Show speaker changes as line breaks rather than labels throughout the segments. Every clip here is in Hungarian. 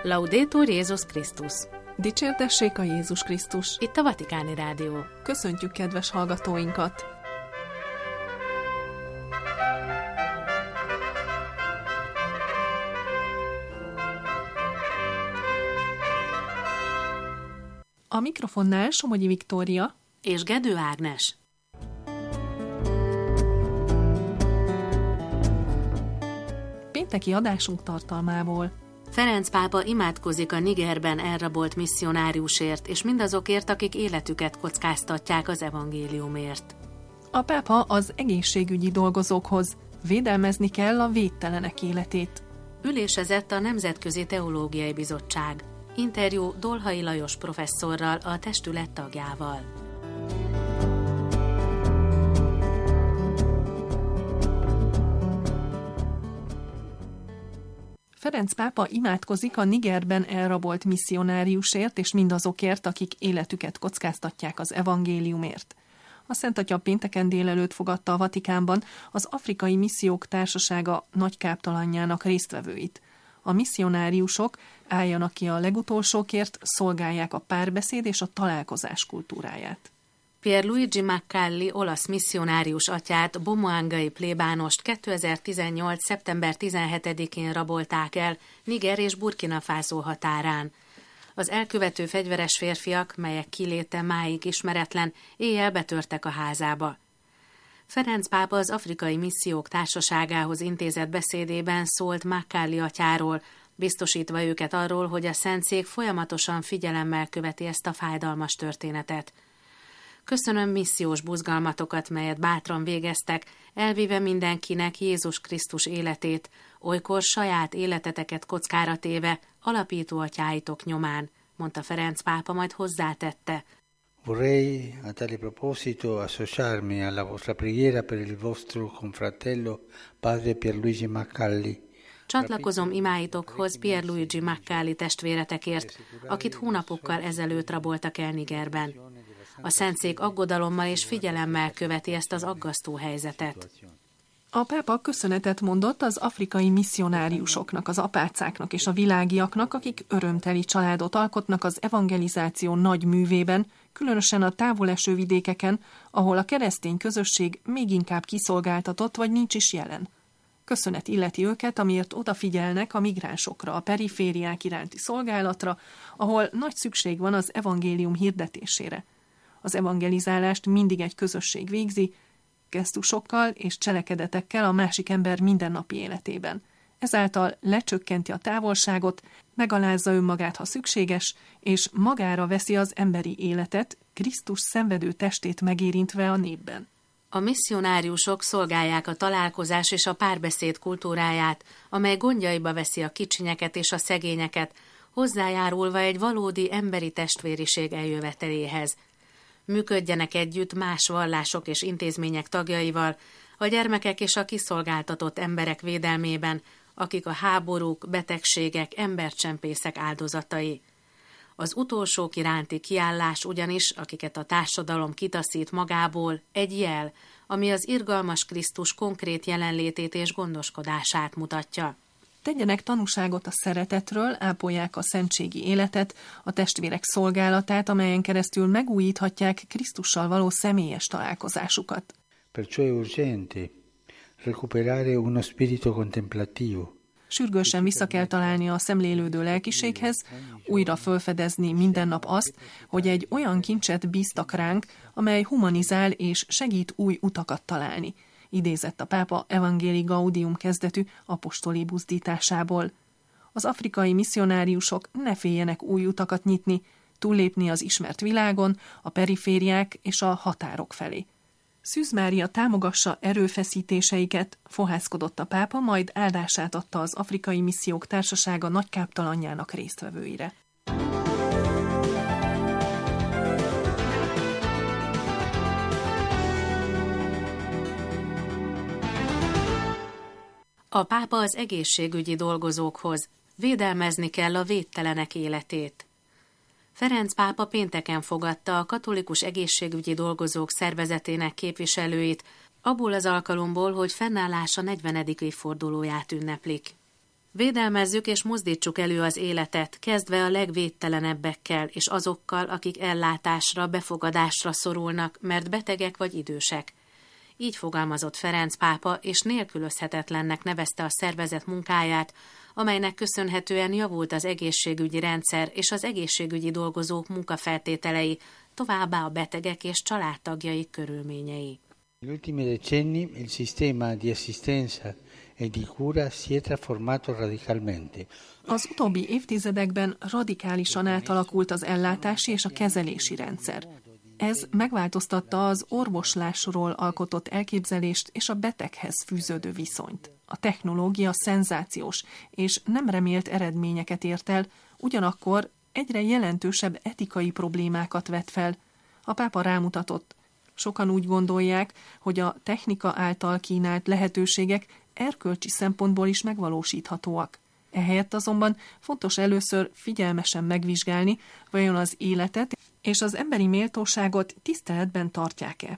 Laudetur Jézus Krisztus!
Dicsértessék a Jézus Krisztus!
Itt a Vatikáni Rádió.
Köszöntjük kedves hallgatóinkat! A mikrofonnál Somogyi Viktória
és Gedő Ágnes.
Pénteki adásunk tartalmából.
Ferenc pápa imádkozik a Nigerben elrabolt misszionáriusért, és mindazokért, akik életüket kockáztatják az evangéliumért.
A pápa az egészségügyi dolgozókhoz: védelmezni kell a védtelenek életét.
Ülésezett a Nemzetközi Teológiai Bizottság. Interjú Dolhai Lajos professzorral, a testület tagjával.
Ferenc pápa imádkozik a Nigerben elrabolt misszionáriusért és mindazokért, akik életüket kockáztatják az evangéliumért. A Szent Atya pénteken délelőtt fogadta a Vatikánban az Afrikai Missziók Társasága nagykáptalanjának résztvevőit. A misszionáriusok álljanak ki a legutolsókért, szolgálják a párbeszéd és a találkozás kultúráját.
Pierluigi Maccalli olasz misszionárius atyát, bomoangai plébánost 2018. szeptember 17-én rabolták el Niger és Burkina Faso határán. Az elkövető fegyveres férfiak, melyek kiléte máig ismeretlen, éjjel betörtek a házába. Ferenc pápa az Afrikai Missziók Társaságához intézett beszédében szólt Maccalli atyáról, biztosítva őket arról, hogy a Szentszék folyamatosan figyelemmel követi ezt a fájdalmas történetet. Köszönöm missziós buzgalmatokat, melyet bátran végeztek, elvéve mindenkinek Jézus Krisztus életét, olykor saját életeteket kockára téve, alapító atyáitok nyomán, mondta Ferenc pápa, majd hozzátette.
Vorrei a tale proposito associarmi alla vostra preghiera per il vostro confratello padre Pierluigi Maccalli.
Csatlakozom imáitokhoz Pierluigi Maccalli testvéretekért, akit hónapokkal ezelőtt raboltak el Nigerben. A Szentszék aggodalommal és figyelemmel követi ezt az aggasztó helyzetet.
A pápa köszönetet mondott az afrikai misszionáriusoknak, az apácáknak és a világiaknak, akik örömteli családot alkotnak az evangelizáció nagy művében, különösen a távoleső vidékeken, ahol a keresztény közösség még inkább kiszolgáltatott vagy nincs is jelen. Köszönet illeti őket, amiért odafigyelnek a migránsokra, a perifériák iránti szolgálatra, ahol nagy szükség van az evangélium hirdetésére. Az evangelizálást mindig egy közösség végzi, gesztusokkal és cselekedetekkel a másik ember mindennapi életében. Ezáltal lecsökkenti a távolságot, megalázza önmagát, ha szükséges, és magára veszi az emberi életet, Krisztus szenvedő testét megérintve a népben.
A misszionáriusok szolgálják a találkozás és a párbeszéd kultúráját, amely gondjaiba veszi a kicsinyeket és a szegényeket, hozzájárulva egy valódi emberi testvériség eljöveteléhez. Működjenek együtt más vallások és intézmények tagjaival, a gyermekek és a kiszolgáltatott emberek védelmében, akik a háborúk, betegségek, embercsempészek áldozatai. Az utolsók iránti kiállás ugyanis, akiket a társadalom kitaszít magából, egy jel, ami az irgalmas Krisztus konkrét jelenlétét és gondoskodását mutatja.
Tegyenek tanúságot a szeretetről, ápolják a szentségi életet, a testvérek szolgálatát, amelyen keresztül megújíthatják Krisztussal való személyes találkozásukat.
Perciò è urgente recuperare uno spirito contemplativo.
Sürgősen vissza kell találni a szemlélődő lelkiséghez, újra felfedezni minden nap azt, hogy egy olyan kincset bíztak ránk, amely humanizál és segít új utakat találni. Idézett a pápa Evangelii Gaudium kezdetű apostoli buzdításából. Az afrikai misszionáriusok ne féljenek új utakat nyitni, túllépni az ismert világon, a perifériák és a határok felé. Szűz Mária támogassa erőfeszítéseiket, fohászkodott a pápa, majd áldását adta az Afrikai Missziók Társasága nagykáptalanjának résztvevőire.
A pápa az egészségügyi dolgozókhoz: védelmezni kell a védtelenek életét. Ferenc pápa pénteken fogadta a Katolikus Egészségügyi Dolgozók Szervezetének képviselőit, abból az alkalomból, hogy fennállása 40. évfordulóját ünneplik. Védelmezzük és mozdítsuk elő az életet, kezdve a legvédtelenebbekkel és azokkal, akik ellátásra, befogadásra szorulnak, mert betegek vagy idősek. Így fogalmazott Ferenc pápa, és nélkülözhetetlennek nevezte a szervezet munkáját, amelynek köszönhetően javult az egészségügyi rendszer és az egészségügyi dolgozók munkafeltételei, továbbá a betegek és családtagjai körülményei.
Negli ultimi decenni il sistema di assistenza e di cura si è trasformato radicalmente.
Az utóbbi évtizedekben radikálisan átalakult az ellátási és a kezelési rendszer. Ez megváltoztatta az orvoslásról alkotott elképzelést és a beteghez fűződő viszonyt. A technológia szenzációs és nem remélt eredményeket ért el, ugyanakkor egyre jelentősebb etikai problémákat vet fel. A pápa rámutatott. Sokan úgy gondolják, hogy a technika által kínált lehetőségek erkölcsi szempontból is megvalósíthatóak. Ehelyett azonban fontos először figyelmesen megvizsgálni, vajon az életet és az emberi méltóságot tiszteletben tartják-e.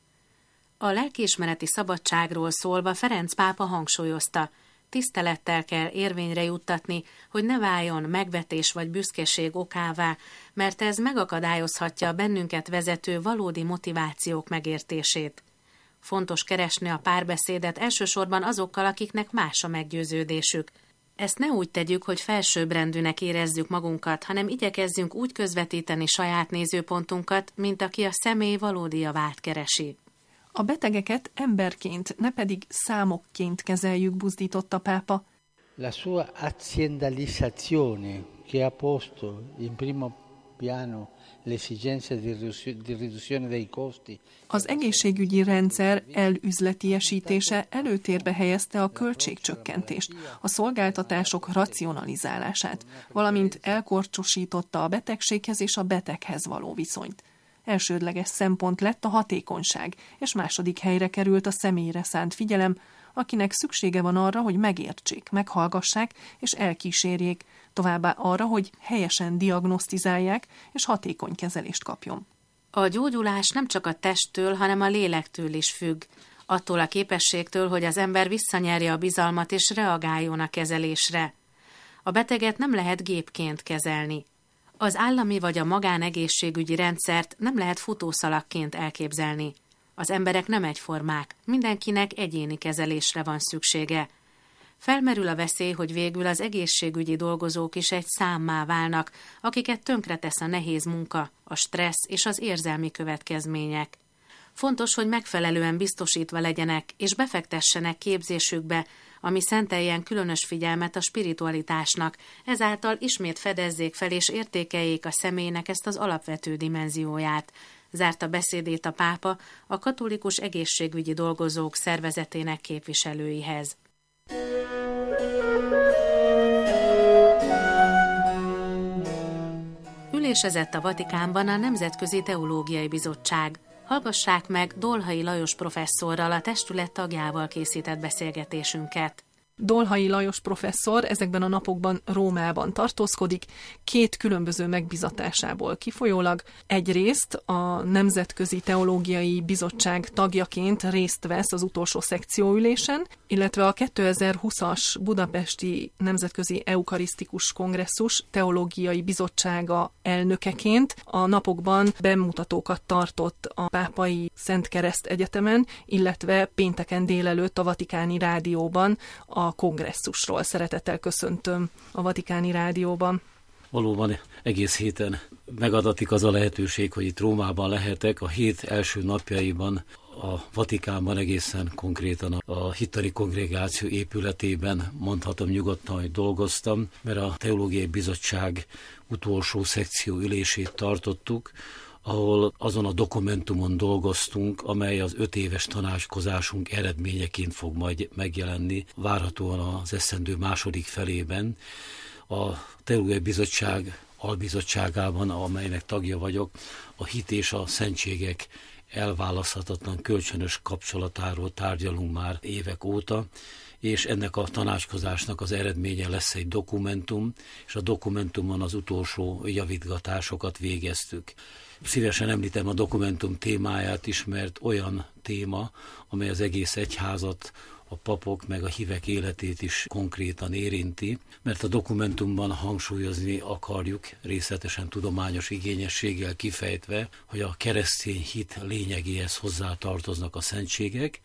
A lelkiismereti szabadságról szólva Ferenc pápa hangsúlyozta, tisztelettel kell érvényre juttatni, hogy ne váljon megvetés vagy büszkeség okává, mert ez megakadályozhatja a bennünket vezető valódi motivációk megértését. Fontos keresni a párbeszédet elsősorban azokkal, akiknek más a meggyőződésük. Ezt ne úgy tegyük, hogy felsőbbrendűnek érezzük magunkat, hanem igyekezzünk úgy közvetíteni saját nézőpontunkat, mint aki a személy valódi javát keresi.
A betegeket emberként, ne pedig számokként kezeljük, buzdított a pápa.
La sua aziendalizzazione che ha posto in primo piano le esigenze di riduzione dei costi.
Az egészségügyi rendszer elüzletiesítése előtérbe helyezte a költségcsökkentést, a szolgáltatások racionalizálását, valamint elkorcsosította a betegséghez és a beteghez való viszonyt. Elsődleges szempont lett a hatékonyság, és második helyre került a személyre szánt figyelem, akinek szüksége van arra, hogy megértsék, meghallgassák és elkísérjék, továbbá arra, hogy helyesen diagnosztizálják és hatékony kezelést kapjon.
A gyógyulás nem csak a testtől, hanem a lélektől is függ, attól a képességtől, hogy az ember visszanyerje a bizalmat és reagáljon a kezelésre. A beteget nem lehet gépként kezelni. Az állami vagy a magánegészségügyi rendszert nem lehet futószalagként elképzelni. Az emberek nem egyformák, mindenkinek egyéni kezelésre van szüksége. Felmerül a veszély, hogy végül az egészségügyi dolgozók is egy számmá válnak, akiket tönkretesz a nehéz munka, a stressz és az érzelmi következmények. Fontos, hogy megfelelően biztosítva legyenek és befektessenek képzésükbe, ami szenteljen különös figyelmet a spiritualitásnak, ezáltal ismét fedezzék fel és értékeljék a személynek ezt az alapvető dimenzióját. Zárta beszédét a pápa a katolikus egészségügyi dolgozók szervezetének képviselőihez. Ülésezett a Vatikánban a Nemzetközi Teológiai Bizottság. Hallgassák meg Dolhai Lajos professzorral, a testület tagjával készített beszélgetésünket.
Dolhai Lajos professzor ezekben a napokban Rómában tartózkodik, 2 különböző megbizatásából kifolyólag. Egyrészt a Nemzetközi Teológiai Bizottság tagjaként részt vesz az utolsó szekcióülésen, illetve a 2020-as Budapesti Nemzetközi Eukarisztikus Kongresszus Teológiai Bizottsága elnökeként a napokban bemutatókat tartott a Pápai Szent Kereszt Egyetemen, illetve pénteken délelőtt a Vatikáni Rádióban a kongresszusról. Szeretettel köszöntöm a Vatikáni Rádióban.
Valóban egész héten megadatik az a lehetőség, hogy itt Rómában lehetek. A hét első napjaiban a Vatikánban, egészen konkrétan a Hittani Kongregáció épületében mondhatom nyugodtan, hogy dolgoztam, mert a Teológiai Bizottság utolsó szekció ülését tartottuk, ahol azon a dokumentumon dolgoztunk, amely az 5 éves tanácskozásunk eredményeként fog majd megjelenni, várhatóan az esztendő második felében. A Teológiai Bizottság albizottságában, amelynek tagja vagyok, a hit és a szentségek elválaszthatatlan kölcsönös kapcsolatáról tárgyalunk már évek óta, és ennek a tanácskozásnak az eredménye lesz egy dokumentum, és a dokumentumon az utolsó javítgatásokat végeztük. Szívesen említem a dokumentum témáját is, mert olyan téma, amely az egész egyházat a papok meg a hívek életét is konkrétan érinti, mert a dokumentumban hangsúlyozni akarjuk, részletesen tudományos igényességgel kifejtve, hogy a keresztény hit lényegéhez hozzátartoznak a szentségek.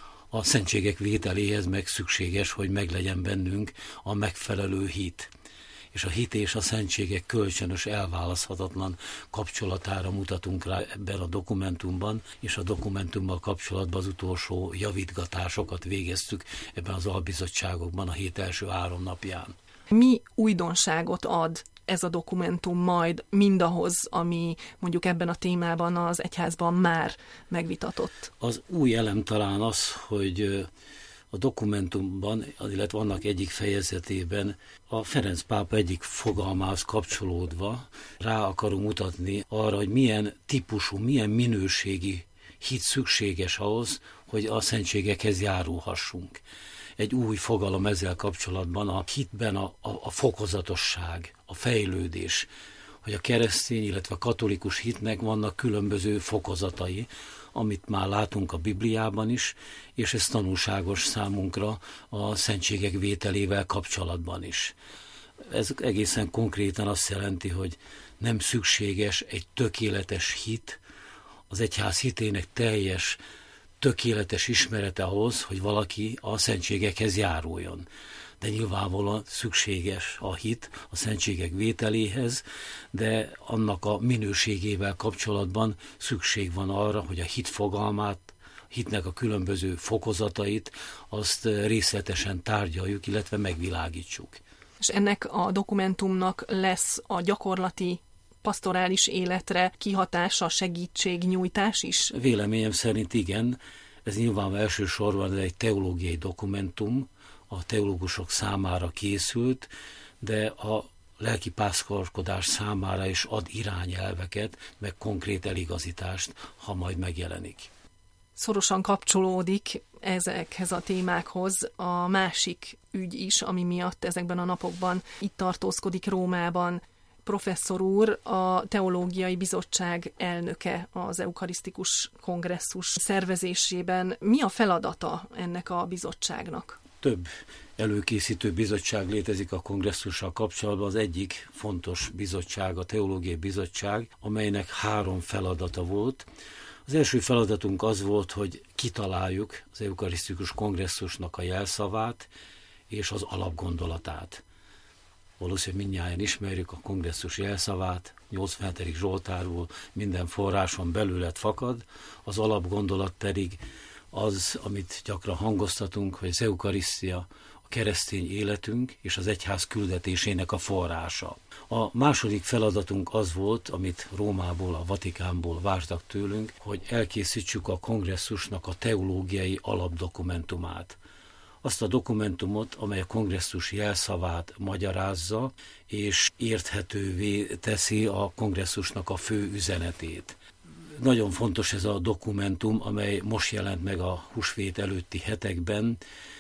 A szentségek vételéhez meg szükséges, hogy meglegyen bennünk a megfelelő hit. És a hit és a szentségek kölcsönös, elválaszthatatlan kapcsolatára mutatunk rá ebben a dokumentumban, és a dokumentummal kapcsolatban az utolsó javítgatásokat végeztük ebben az albizottságokban a hét első 3 napján.
Mi újdonságot ad ez a dokumentum majd mindahhoz, ami mondjuk ebben a témában az egyházban már megvitatott?
Az új elem talán az, hogy a dokumentumban, illetve annak egyik fejezetében a Ferenc pápa egyik fogalmához kapcsolódva rá akarunk mutatni arra, hogy milyen típusú, milyen minőségi hit szükséges ahhoz, hogy a szentségekhez járulhassunk. Egy új fogalom ezzel kapcsolatban a hitben a fokozatosság, a fejlődés, hogy a keresztény, illetve a katolikus hitnek vannak különböző fokozatai, amit már látunk a Bibliában is, és ez tanulságos számunkra a szentségek vételével kapcsolatban is. Ez egészen konkrétan azt jelenti, hogy nem szükséges egy tökéletes hit, az egyház hitének teljes, tökéletes ismerete ahhoz, hogy valaki a szentségekhez járuljon. De nyilvánvalóan szükséges a hit a szentségek vételéhez, de annak a minőségével kapcsolatban szükség van arra, hogy a hit fogalmát, hitnek a különböző fokozatait, azt részletesen tárgyaljuk, illetve megvilágítsuk.
És ennek a dokumentumnak lesz a gyakorlati pastorális életre kihatása, segítségnyújtás is?
Véleményem szerint igen. Ez nyilván elsősorban egy teológiai dokumentum, a teológusok számára készült, de a lelkipásztorkodás számára is ad irányelveket, meg konkrét eligazítást, ha majd megjelenik.
Szorosan kapcsolódik ezekhez a témákhoz a másik ügy is, ami miatt ezekben a napokban itt tartózkodik Rómában. Professzor úr, a Teológiai Bizottság elnöke az Eukarisztikus Kongresszus szervezésében. Mi a feladata ennek a bizottságnak?
Több előkészítő bizottság létezik a kongresszussal kapcsolatban. Az egyik fontos bizottság, a Teológiai Bizottság, amelynek 3 feladata volt. Az első feladatunk az volt, hogy kitaláljuk az Eukarisztikus Kongresszusnak a jelszavát és az alapgondolatát. Valószínűleg mindnyájan ismerjük a kongresszus jelszavát, 87. Zsoltárból minden forráson belőled fakad, az alapgondolat pedig az, amit gyakran hangoztatunk, hogy az eukarisztia a keresztény életünk és az egyház küldetésének a forrása. A második feladatunk az volt, amit Rómából, a Vatikánból vártak tőlünk, hogy elkészítsük a kongresszusnak a teológiai alapdokumentumát. Azt a dokumentumot, amely a kongresszus jelszavát magyarázza, és érthetővé teszi a kongresszusnak a fő üzenetét. Nagyon fontos ez a dokumentum, amely most jelent meg a húsvét előtti hetekben.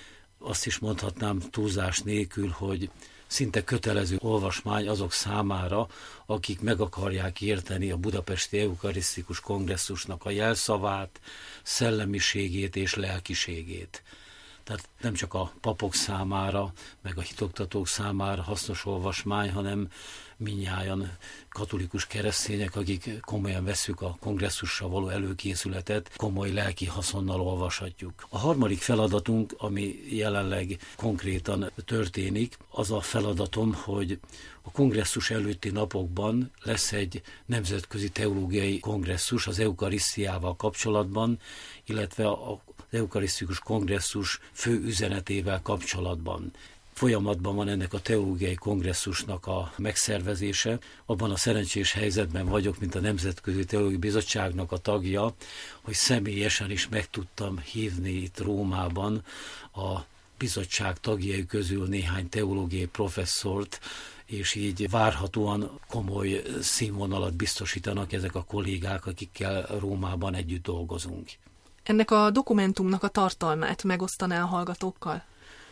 Azt is mondhatnám túlzás nélkül, hogy szinte kötelező olvasmány azok számára, akik meg akarják érteni a Budapesti Eukarisztikus Kongresszusnak a jelszavát, szellemiségét és lelkiségét. Tehát nem csak a papok számára, meg a hitoktatók számára hasznos olvasmány, hanem mindnyájan katolikus keresztények, akik komolyan vesszük a kongresszussal való előkészületet, komoly lelki haszonnal olvashatjuk. A harmadik feladatunk, ami jelenleg konkrétan történik, az a feladatom, hogy a kongresszus előtti napokban lesz egy nemzetközi teológiai kongresszus az eukarisztiával kapcsolatban, illetve az eukarisztikus kongresszus fő üzenetével kapcsolatban. Folyamatban van ennek a teológiai kongresszusnak a megszervezése. Abban a szerencsés helyzetben vagyok, mint a Nemzetközi Teológiai Bizottságnak a tagja, hogy személyesen is meg tudtam hívni itt Rómában a bizottság tagjai közül néhány teológiai professzort, és így várhatóan komoly színvonalat biztosítanak ezek a kollégák, akikkel Rómában együtt dolgozunk.
Ennek a dokumentumnak a tartalmát megosztaná a hallgatókkal?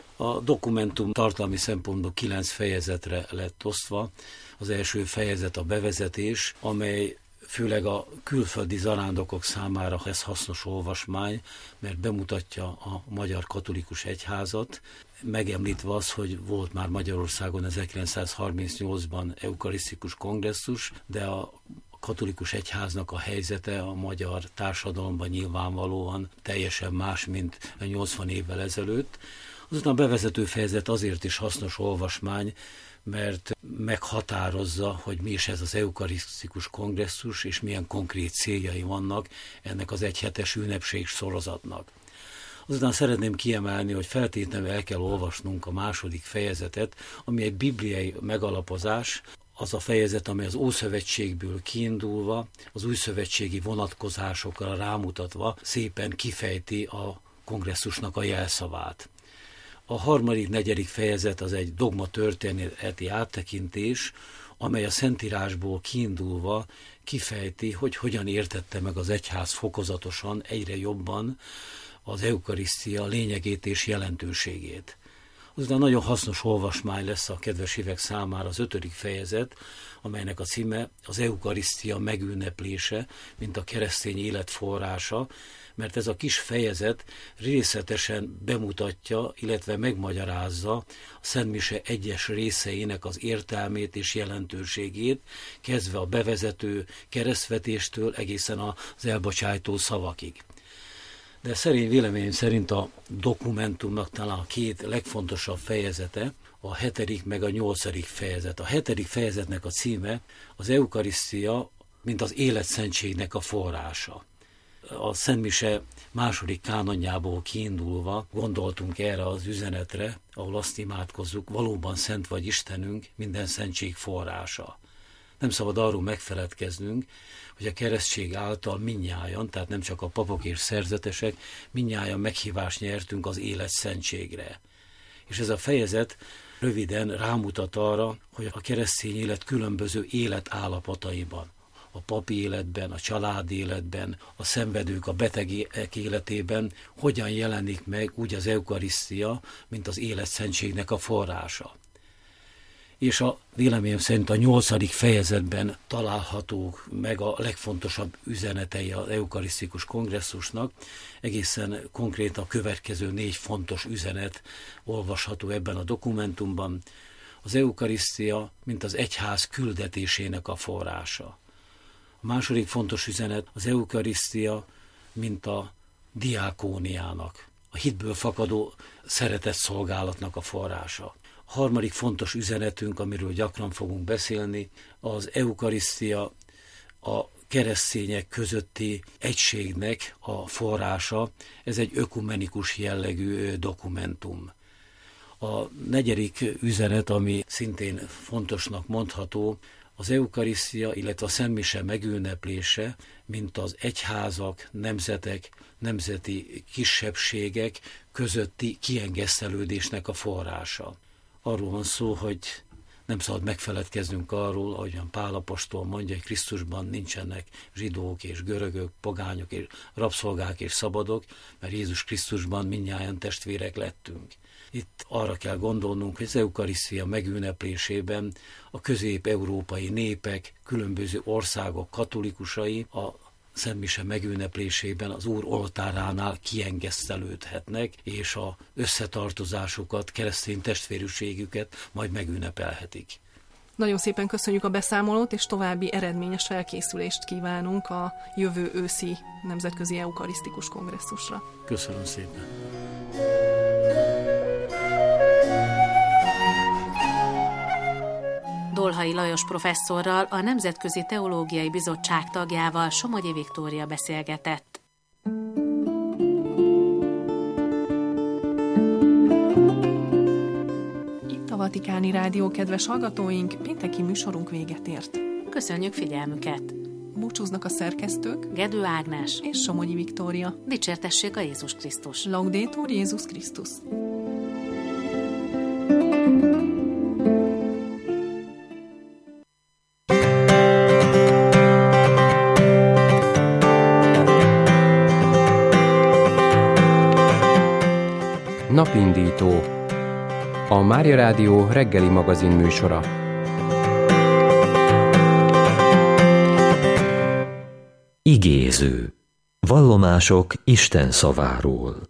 A dokumentum tartalmi szempontból 9 fejezetre lett osztva. Az első fejezet a bevezetés, amely főleg a külföldi zarándokok számára ez hasznos olvasmány, mert bemutatja a Magyar Katolikus Egyházat, megemlítve az, hogy volt már Magyarországon 1938-ban eukarisztikus kongresszus, de a katolikus egyháznak a helyzete a magyar társadalomban nyilvánvalóan teljesen más, mint 80 évvel ezelőtt. Azután a bevezető fejezet azért is hasznos olvasmány, mert meghatározza, hogy mi is ez az eukarisztikus kongresszus, és milyen konkrét céljai vannak ennek az egyhetes ünnepség sorozatnak. Azután szeretném kiemelni, hogy feltétlenül el kell olvasnunk a második fejezetet, ami egy bibliai megalapozás, az a fejezet, amely az Ószövetségből kiindulva, az újszövetségi vonatkozásokra rámutatva szépen kifejti a kongresszusnak a jelszavát. A harmadik, negyedik fejezet az egy dogma történeti áttekintés, amely a Szentírásból kiindulva kifejti, hogy hogyan értette meg az egyház fokozatosan, egyre jobban az eukarisztia lényegét és jelentőségét. Azután nagyon hasznos olvasmány lesz a kedves hívek számára az 5. fejezet, amelynek a címe az eukarisztia megünneplése, mint a keresztény élet forrása, mert ez a kis fejezet részletesen bemutatja, illetve megmagyarázza a szentmise egyes részeinek az értelmét és jelentőségét, kezdve a bevezető keresztvetéstől egészen az elbocsájtó szavakig. De véleményem szerint a dokumentumnak talán a 2 legfontosabb fejezete, a 7. meg a 8. fejezet. A 7. fejezetnek a címe az eukarisztia, mint az életszentségnek a forrása. A szentmise második kánonjából kiindulva gondoltunk erre az üzenetre, ahol azt imádkozzuk, valóban szent vagy Istenünk, minden szentség forrása. Nem szabad arról megfeledkeznünk, hogy a keresztség által mindnyájan, tehát nem csak a papok és szerzetesek, mindnyájan meghívást nyertünk az élet szentségre. És ez a fejezet röviden rámutat arra, hogy a keresztény élet különböző életállapotaiban, a papi életben, a család életben, a szenvedők, a betegek életében hogyan jelenik meg úgy az eukarisztia, mint az életszentségnek a forrása. És a véleményem szerint a 8. fejezetben találhatók meg a legfontosabb üzenetei az eukarisztikus kongresszusnak. Egészen konkrét a következő 4 fontos üzenet olvasható ebben a dokumentumban. Az eukarisztia, mint az egyház küldetésének a forrása. A második fontos üzenet az eukarisztia, mint a diákóniának, a hitből fakadó szeretett szolgálatnak a forrása. A harmadik fontos üzenetünk, amiről gyakran fogunk beszélni, az eukarisztia a keresztények közötti egységnek a forrása. Ez egy ökumenikus jellegű dokumentum. A 4. üzenet, ami szintén fontosnak mondható, az eukarisztia, illetve a szentmise megünneplése, mint az egyházak, nemzetek, nemzeti kisebbségek közötti kiengesztelődésnek a forrása. Arról van szó, hogy nem szabad megfeledkeznünk arról, ahogyan Pál apostol mondja, hogy Krisztusban nincsenek zsidók és görögök, pogányok és rabszolgák és szabadok, mert Jézus Krisztusban mindnyájan testvérek lettünk. Itt arra kell gondolnunk, hogy az eukarisztia megünneplésében a közép-európai népek, különböző országok katolikusai a szentmise megünneplésében az Úr oltáránál kiengesztelődhetnek, és az összetartozásukat, keresztény testvérűségüket majd megünnepelhetik.
Nagyon szépen köszönjük a beszámolót, és további eredményes felkészülést kívánunk a jövő őszi Nemzetközi Eukarisztikus Kongresszusra.
Köszönöm szépen!
Dolhai Lajos professzorral, a Nemzetközi Teológiai Bizottság tagjával Somogyi Viktória beszélgetett.
Itt a Vatikáni Rádió, kedves hallgatóink, pénteki műsorunk véget ért.
Köszönjük figyelmüket!
Búcsúznak a szerkesztők,
Gedő Ágnes
és Somogyi Viktória.
Dicsértessék a Jézus Krisztus!
Laudetur Jézus Krisztus!
Napindító, a Mária Rádió reggeli magazin műsora.
Igéző. Vallomások Isten szaváról.